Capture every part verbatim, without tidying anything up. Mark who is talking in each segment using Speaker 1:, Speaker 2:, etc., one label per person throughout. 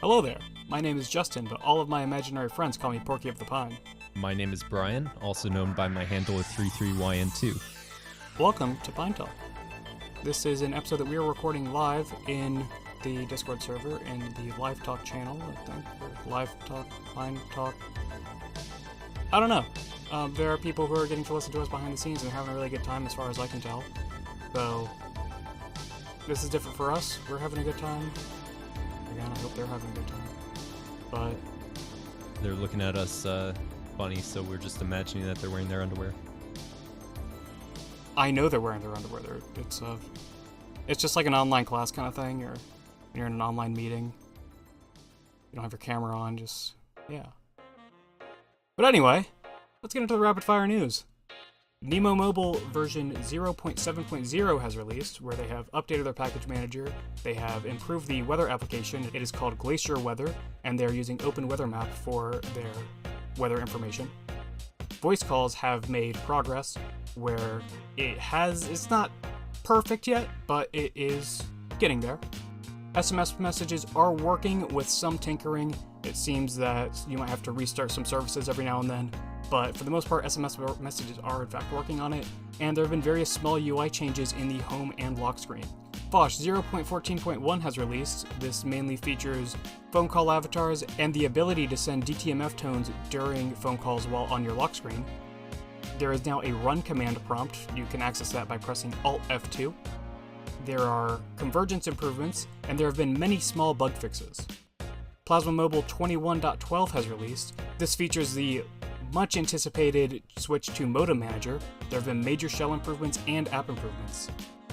Speaker 1: Hello there. My name is Justin, but all of my imaginary friends call me Porky of the Pine.
Speaker 2: My name is Brian, also known by my handle of three three Y N two.
Speaker 1: Welcome to Pine Talk. This is an episode that we are recording live in the Discord server in the Live Talk channel, I think. Or Live Talk, Pine Talk. I don't know. Um, there are people who are getting to listen to us behind the scenes and having a really good time as far as I can tell. So, this is different for us. We're having a good time. Again, I hope they're having a good time. But
Speaker 2: They're looking at us uh, funny, so we're just imagining that they're wearing their underwear.
Speaker 1: I know they're wearing their underwear. They're, it's a, it's just like an online class kind of thing, or you're in an online meeting. You don't have your camera on, just, yeah. But anyway, let's get into the rapid fire news. Nemo Mobile version zero point seven point zero has released, where they have updated their package manager, they have improved the weather application, it is called Glacier Weather, and they're using Open Weather Map for their weather information. Voice calls have made progress, where it has, it's not perfect yet, but it is getting there. S M S messages are working with some tinkering. It seems that you might have to restart some services every now and then, but for the most part, S M S messages are in fact working on it, and there have been various small U I changes in the home and lock screen. Phosh zero point fourteen point one has released. This mainly features phone call avatars and the ability to send D T M F tones during phone calls while on your lock screen. There is now a run command prompt. You can access that by pressing Alt F two. There are convergence improvements, and there have been many small bug fixes. Plasma Mobile twenty-one point twelve has released. This features the much anticipated switch to Modem Manager. There have been major shell improvements and app improvements.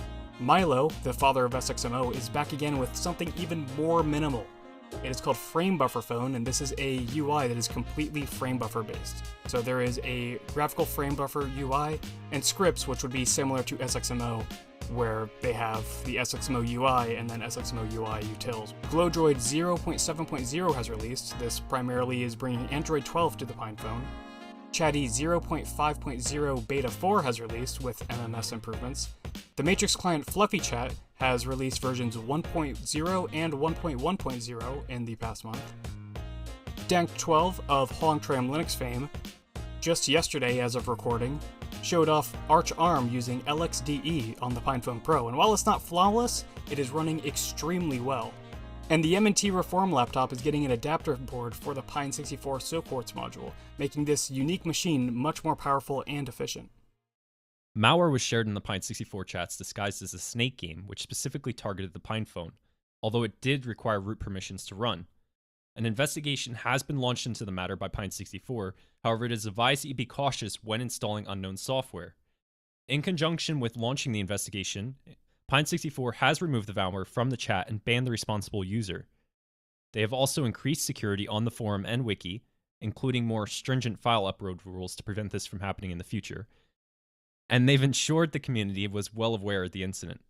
Speaker 1: Milo, the father of S X M O, is back again with something even more minimal. It is called Frame Buffer Phone, and this is a U I that is completely frame buffer based. So there is a graphical frame buffer U I and scripts, which would be similar to S X M O, where they have the S X M O U I and then S X M O U I utils. GlowDroid zero point seven point zero has released. This primarily is bringing Android twelve to the PinePhone. Chatty zero point five point zero Beta four has released with M M S improvements. The Matrix client Fluffy Chat has released versions one point zero and one point one point zero in the past month. Dank twelve of Hongtram Linux fame, just yesterday as of recording, showed off Arch ARM using L X D E on the PinePhone Pro, and while it's not flawless, it is running extremely well. And the M and T Reform laptop is getting an adapter board for the Pine sixty-four SoQuartz module, making this unique machine much more powerful and efficient.
Speaker 2: Malware was shared in the Pine sixty-four chats disguised as a snake game, which specifically targeted the PinePhone, although it did require root permissions to run. An investigation has been launched into the matter by Pine sixty-four, however it is advised that you be cautious when installing unknown software. In conjunction with launching the investigation, Pine sixty-four has removed the malware from the chat and banned the responsible user. They have also increased security on the forum and wiki, including more stringent file upload rules to prevent this from happening in the future, and they've ensured the community was well aware of the incident.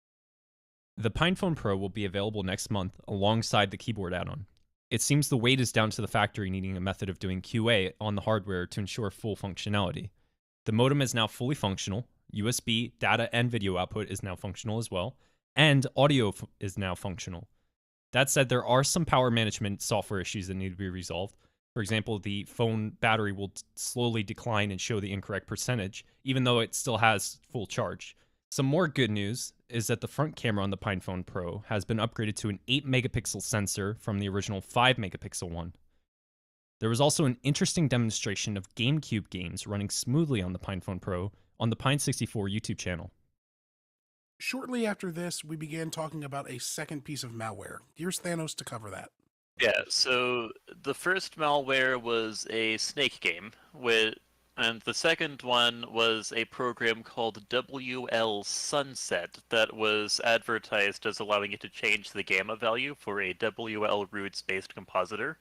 Speaker 2: The PinePhone Pro will be available next month alongside the keyboard add-on. It seems the wait is down to the factory needing a method of doing Q A on the hardware to ensure full functionality. The modem is now fully functional, U S B, data, and video output is now functional as well, and audio f- is now functional. That said, there are some power management software issues that need to be resolved. For example, the phone battery will t- slowly decline and show the incorrect percentage, even though it still has full charge. Some more good news is that the front camera on the PinePhone Pro has been upgraded to an eight megapixel sensor from the original five megapixel one. There was also an interesting demonstration of GameCube games running smoothly on the PinePhone Pro on the Pine sixty-four YouTube channel.
Speaker 3: Shortly after this, we began talking about a second piece of malware. Here's Thanos to cover that.
Speaker 4: Yeah, so the first malware was a snake game, with, and the second one was a program called W L Sunset that was advertised as allowing you to change the gamma value for a W L roots-based compositor,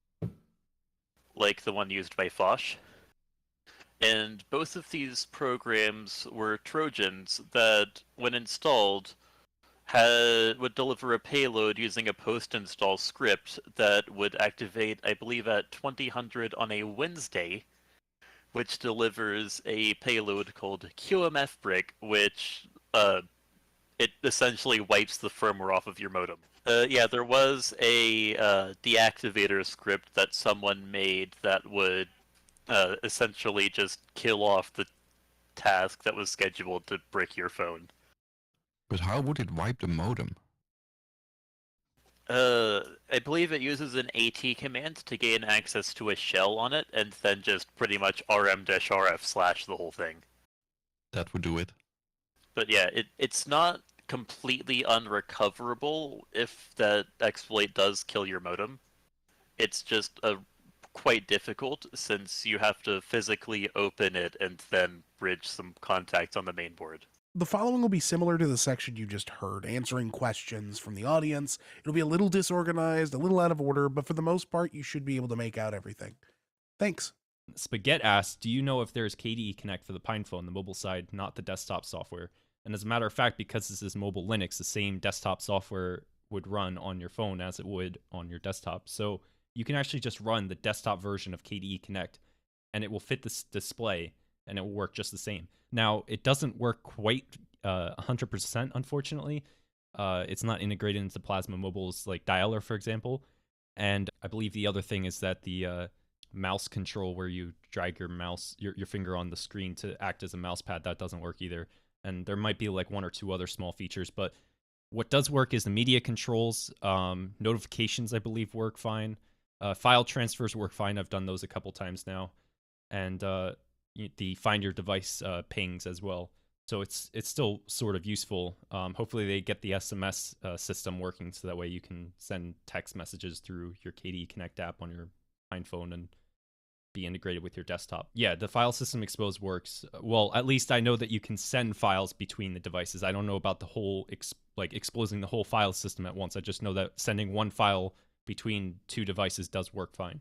Speaker 4: like the one used by Phosh. And both of these programs were Trojans that, when installed, had, would deliver a payload using a post-install script that would activate, I believe, at twenty hundred on a Wednesday, which delivers a payload called Q M F Brick, which uh, it essentially wipes the firmware off of your modem. Uh, yeah, there was a uh, deactivator script that someone made that would uh, essentially just kill off the task that was scheduled to brick your phone.
Speaker 5: But how would it wipe the modem?
Speaker 4: Uh, I believe it uses an AT command to gain access to a shell on it, and then just pretty much rm-rf slash the whole thing.
Speaker 5: That would do it.
Speaker 4: But yeah, it it's not completely unrecoverable if that exploit does kill your modem. It's just a quite difficult since you have to physically open it and then bridge some contacts on the main board.
Speaker 3: The following will be similar to the section you just heard, answering questions from the audience. It'll be a little disorganized, a little out of order, but for the most part, you should be able to make out everything. Thanks.
Speaker 2: Spaghetti asks, do you know if there's K D E Connect for the PinePhone, the mobile side, not the desktop software? And as a matter of fact, because this is mobile Linux, the same desktop software would run on your phone as it would on your desktop. So you can actually just run the desktop version of K D E Connect, and it will fit this display, and it will work just the same. Now, it doesn't work quite uh, one hundred percent, unfortunately. Uh, it's not integrated into Plasma Mobile's like dialer, for example. And I believe the other thing is that the uh, mouse control, where you drag your mouse, your, your finger on the screen to act as a mouse pad, that doesn't work either. And there might be like one or two other small features, but what does work is the media controls. Um, notifications, I believe, work fine. Uh, file transfers work fine. I've done those a couple times now. And uh, the find your device uh, pings as well. So it's it's still sort of useful. Um, hopefully they get the S M S uh, system working so that way you can send text messages through your K D E Connect app on your iPhone and be integrated with your desktop. Yeah, the file system expose works. Well, at least I know that you can send files between the devices. I don't know about the whole, ex- like exposing the whole file system at once. I just know that sending one file between two devices does work fine.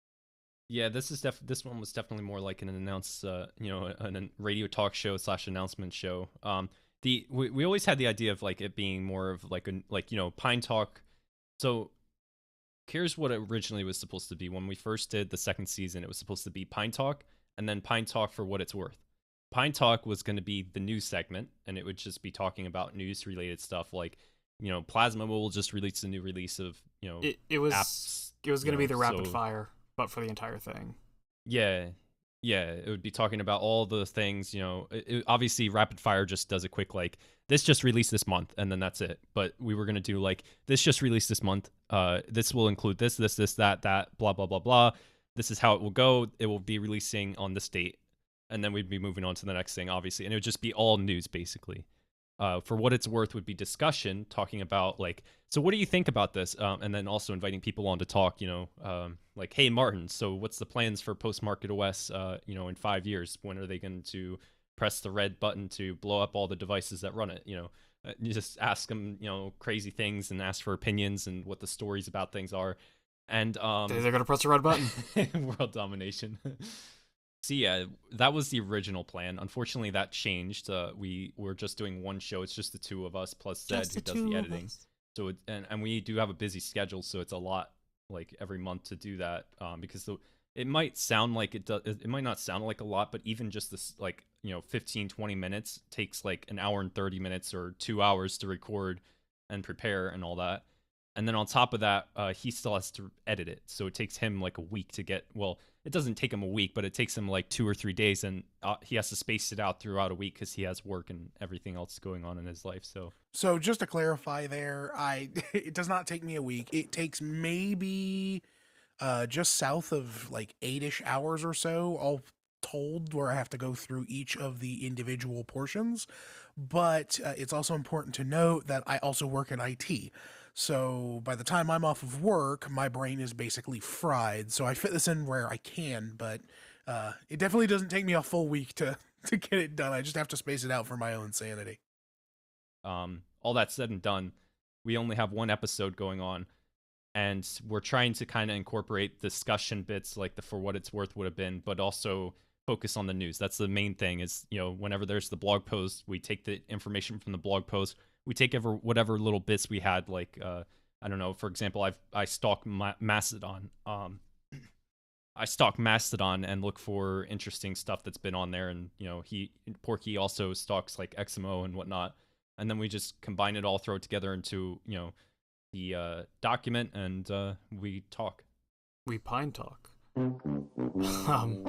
Speaker 2: Yeah, this is def- this one was definitely more like an announce, uh, you know, a, a radio talk show slash announcement show. Um, the we, we always had the idea of like it being more of like a like you know Pine Talk. So here's what it originally was supposed to be. When we first did the second season, it was supposed to be Pine Talk and then Pine Talk for what it's worth. Pine Talk was going to be the news segment, and it would just be talking about news related stuff like, you know, Plasma will just release a new release of, you know,
Speaker 1: It, it was
Speaker 2: apps,
Speaker 1: it was going to
Speaker 2: you
Speaker 1: be
Speaker 2: know,
Speaker 1: the rapid
Speaker 2: so-
Speaker 1: fire, but for the entire thing.
Speaker 2: Yeah, yeah, it would be talking about all the things, you know. It, it- obviously, rapid fire just does a quick like this just released this month, and then that's it. But we were gonna do like this just released this month. Uh, this will include this, this, this, that, that, blah, blah, blah, blah. This is how it will go. It will be releasing on this date, and then we'd be moving on to the next thing, obviously, and it would just be all news basically. Uh, for what it's worth would be discussion, talking about like, so what do you think about this? Um, and then also inviting people on to talk, you know, um, like, hey, Martin, so what's the plans for post-market O S, uh, you know, in five years? When are they going to press the red button to blow up all the devices that run it? You know, uh, you just ask them, you know, crazy things and ask for opinions and what the stories about things are. And um,
Speaker 1: They're going to press the red button.
Speaker 2: world domination. So yeah, that was the original plan. Unfortunately, that changed. Uh, we were just doing one show. It's just the two of us plus Zed
Speaker 1: Just
Speaker 2: who
Speaker 1: the
Speaker 2: does
Speaker 1: two
Speaker 2: the
Speaker 1: of
Speaker 2: editing.
Speaker 1: us.
Speaker 2: So it, and and we do have a busy schedule, so it's a lot like every month to do that. Um, because the, it might sound like it does. It might not sound like a lot, but even just this like you know fifteen, twenty minutes takes like an hour and thirty minutes or two hours to record and prepare and all that. And then on top of that, uh, he still has to edit it. So it takes him like a week to get, well, it doesn't take him a week, but it takes him like two or three days. And uh, he has to space it out throughout a week because he has work and everything else going on in his life. So,
Speaker 3: So just to clarify there, I it does not take me a week. It takes maybe uh, just south of like eight-ish hours or so, all told, where I have to go through each of the individual portions. But uh, it's also important to note that I also work in I T. So by the time I'm off of work, my brain is basically fried. So I fit this in where I can, but uh, it definitely doesn't take me a full week to, to get it done. I just have to space it out for my own sanity.
Speaker 2: um, all that said and done, we only have one episode going on. And we're trying to kind of incorporate discussion bits like the for what it's worth would have been, but also focus on the news. That's the main thing is, you know, whenever there's the blog post, we take the information from the blog post. We take ever whatever little bits we had, like, uh, I don't know, for example, I've, I stalk Ma- Mastodon. Um, I stalk Mastodon and look for interesting stuff that's been on there. And, you know, he, Porky also stalks like X M O and whatnot. and then we just combine it all, throw it together into, you know, the uh, document, and uh, we talk.
Speaker 1: We pine talk. um,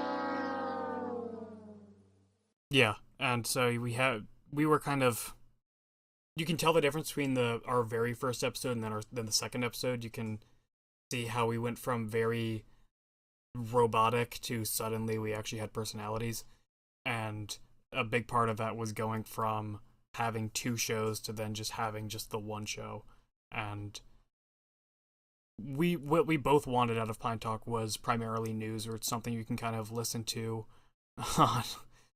Speaker 1: yeah, and so we had we were kind of. You can tell the difference between the our very first episode and then our then the second episode. You can see how we went from very robotic to suddenly we actually had personalities, and a big part of that was going from having two shows to then just having just the one show. And we what we both wanted out of Pine Talk was primarily news, or it's something you can kind of listen to on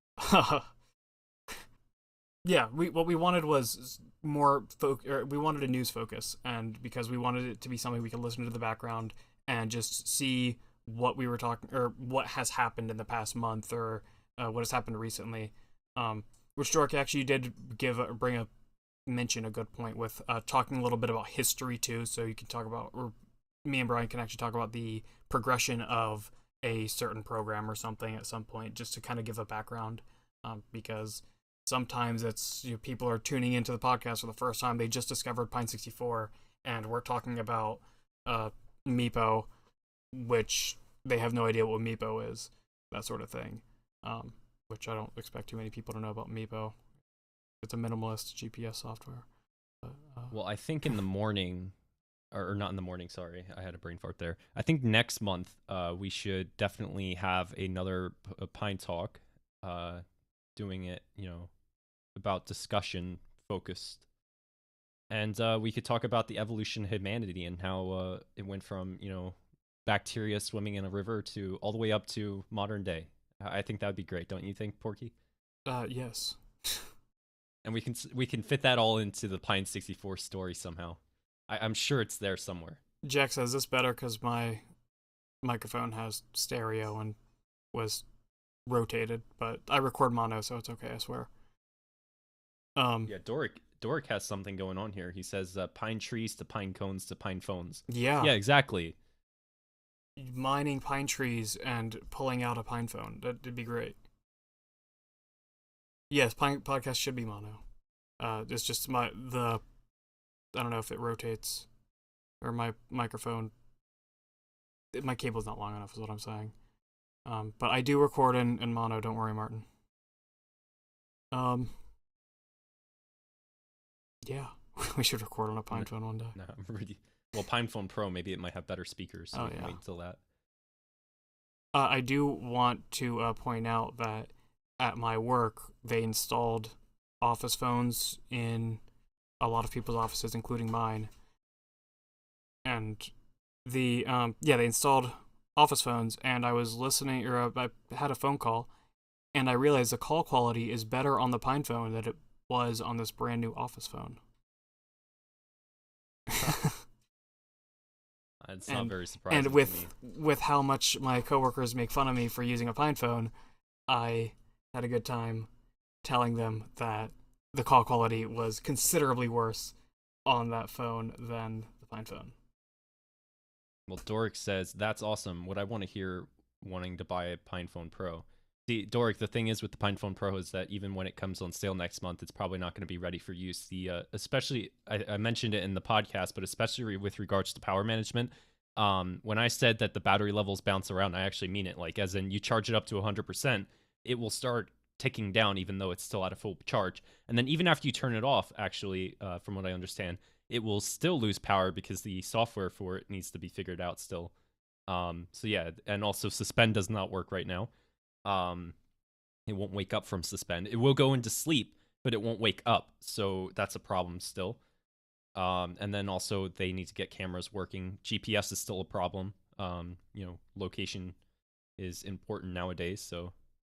Speaker 1: yeah, we what we wanted was more folk or we wanted a news focus, and because we wanted it to be something we could listen to the background and just see what we were talking or what has happened in the past month, or uh, what has happened recently. Um, which Dork actually did give a, bring a mention a good point with uh, talking a little bit about history too, so you can talk about, or me and Brian can actually talk about the progression of a certain program or something at some point, just to kind of give a background, um, because sometimes it's, you know, people are tuning into the podcast for the first time, they just discovered Pine sixty-four, and we're talking about uh, Meepo, which they have no idea what Meepo is, that sort of thing, um, which I don't expect too many people to know about Meepo. It's a minimalist G P S software. But, uh,
Speaker 2: Well, I think in the morning, or, or not in the morning, sorry, I had a brain fart there. I think next month uh, we should definitely have another P- a Pine Talk, uh, doing it, you know, about discussion focused. And uh, we could talk about the evolution of humanity and how uh, it went from, you know, bacteria swimming in a river to all the way up to modern day. I think that would be great, don't you think, Porky?
Speaker 1: uh, yes.
Speaker 2: And we can s- we can fit that all into the Pine sixty-four story somehow. I, I'm sure it's there somewhere.
Speaker 1: Jack says this better because my microphone has stereo and was rotated, but I record mono, so it's okay, I swear. Um,
Speaker 2: Yeah, Doric Doric has something going on here. He says uh, pine trees to pine cones to pine phones.
Speaker 1: yeah,
Speaker 2: Yeah, exactly.
Speaker 1: mining pine trees and pulling out a pine phone. That'd be great. Yes, pine podcast should be mono. Uh, it's just my the I don't know if it rotates or my microphone. My cable's not long enough, is what I'm saying. Um, but I do record in, in mono. Don't worry, Martin. Um, yeah, we should record on a pine phone one day.
Speaker 2: No, really. Well, PinePhone Pro, maybe it might have better speakers. So
Speaker 1: Oh,
Speaker 2: we can
Speaker 1: yeah.
Speaker 2: wait until that.
Speaker 1: Uh, I do want to uh, point out that at my work, they installed office phones in a lot of people's offices, including mine. And the, um, yeah, they installed office phones, and I was listening, or uh, I had a phone call, and I realized the call quality is better on the Pine phone than it was on this brand new office phone.
Speaker 2: It's not
Speaker 1: And-
Speaker 2: very surprising
Speaker 1: And with
Speaker 2: to me.
Speaker 1: with how much my coworkers make fun of me for using a Pine phone, I had a good time telling them that the call quality was considerably worse on that phone than the Pine phone.
Speaker 2: Well, Doric says, that's awesome. What I want to hear wanting to buy a PinePhone Pro. See, Doric, the thing is with the PinePhone Pro is that even when it comes on sale next month, it's probably not going to be ready for use. The uh, especially, I, I mentioned it in the podcast, but especially with regards to power management, um, when I said that the battery levels bounce around, I actually mean it. Like, as in you charge it up to one hundred percent, it will start ticking down even though it's still at a full charge. And then even after you turn it off, actually, uh, from what I understand, it will still lose power because the software for it needs to be figured out still. Um, so yeah, and also suspend does not work right now. Um, it won't wake up from suspend. It will go into sleep, but it won't wake up. So that's a problem still. Um, and then also they need to get cameras working. G P S is still a problem. Um, you know, location is important nowadays. So,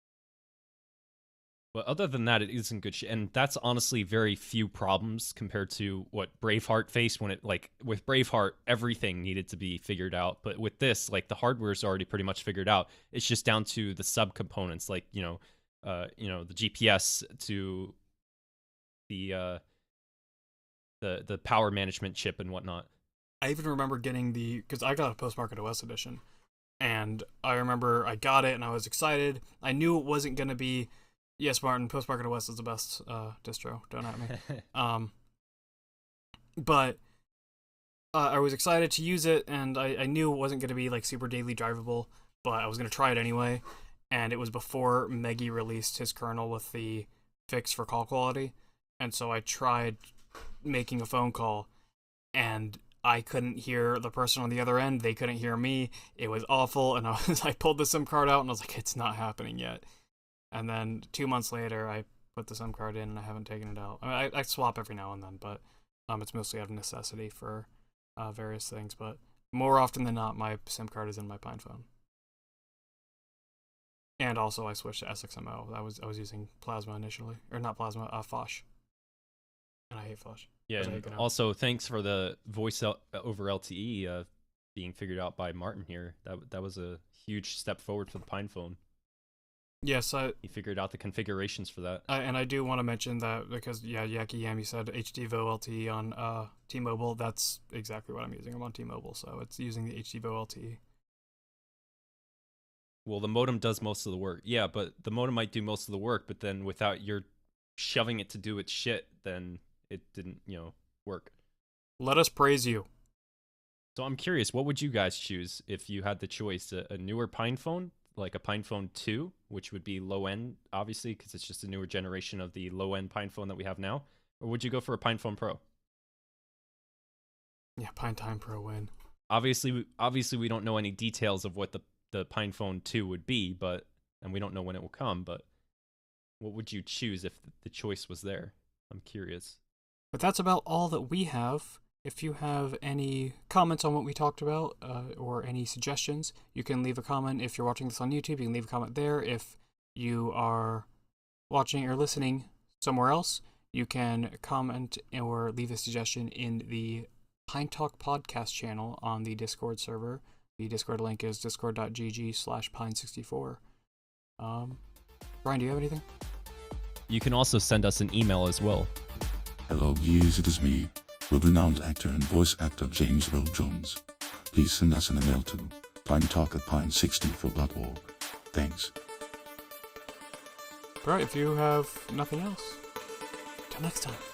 Speaker 2: but other than that, it isn't good shit. And that's honestly very few problems compared to what Braveheart faced when it, like, with Braveheart, everything needed to be figured out. But with this, like, the hardware is already pretty much figured out. It's just down to the subcomponents, like, you know, uh, you know, the G P S to the, uh, the, the power management chip and whatnot.
Speaker 1: I even remember getting the, because I got a Post-Market O S edition, and I remember I got it and I was excited. I knew it wasn't going to be Yes, Martin, Postmarket O S is the best uh, distro. Don't at me. Um, but uh, I was excited to use it, and I, I knew it wasn't going to be like super daily drivable, but I was going to try it anyway. And it was before Meggy released his kernel with the fix for call quality, and so I tried making a phone call, and I couldn't hear the person on the other end. They couldn't hear me. It was awful, and I was I pulled the SIM card out, and I was like, it's not happening yet. And then two months later, I put the SIM card in, and I haven't taken it out. I mean, I, I swap every now and then, but um, it's mostly out of necessity for uh, various things. But more often than not, my SIM card is in my PinePhone. And also, I switched to S X M O. I was I was using Plasma initially, or not Plasma, uh, Phosh. And I hate Phosh.
Speaker 2: Yeah,
Speaker 1: Which I
Speaker 2: and
Speaker 1: hate now.
Speaker 2: also thanks for the voice L- over L T E uh, being figured out by Martin here. That that was a huge step forward for the PinePhone.
Speaker 1: Yes, I,
Speaker 2: He figured out the configurations for that.
Speaker 1: I and I do want to mention that because yeah, Yaki Yami said H D V O L T E on uh, T-Mobile. That's exactly what I'm using. I'm on T-Mobile, so it's using the H D V O L T E.
Speaker 2: Well, the modem does most of the work. Yeah, but the modem might do most of the work, but then without your shoving it to do its shit, then it didn't, you know, work.
Speaker 1: Let us praise you.
Speaker 2: So I'm curious, what would you guys choose if you had the choice? A, a newer PinePhone, like a PinePhone two, which would be low end, obviously, because it's just a newer generation of the low end PinePhone that we have now, or would you go for a PinePhone Pro?
Speaker 1: Yeah, Pine Time Pro win.
Speaker 2: Obviously, we- obviously, we don't know any details of what the the PinePhone two would be, but and we don't know when it will come. But what would you choose if the choice was there? I'm curious.
Speaker 1: But that's about all that we have. If you have any comments on what we talked about, uh, or any suggestions, you can leave a comment. If you're watching this on YouTube, you can leave a comment there. If you are watching or listening somewhere else, you can comment or leave a suggestion in the Pine Talk podcast channel on the Discord server. The Discord link is discord.gg slash pine64. Um, Brian, do you have anything?
Speaker 2: You can also send us an email as well.
Speaker 6: Hello, viewers, it is me, world-renowned actor and voice actor James Earl Jones. Please send us an email to pinetalk at pine sixty-four dot org. Thanks.
Speaker 1: All right, if you have nothing else, till next time.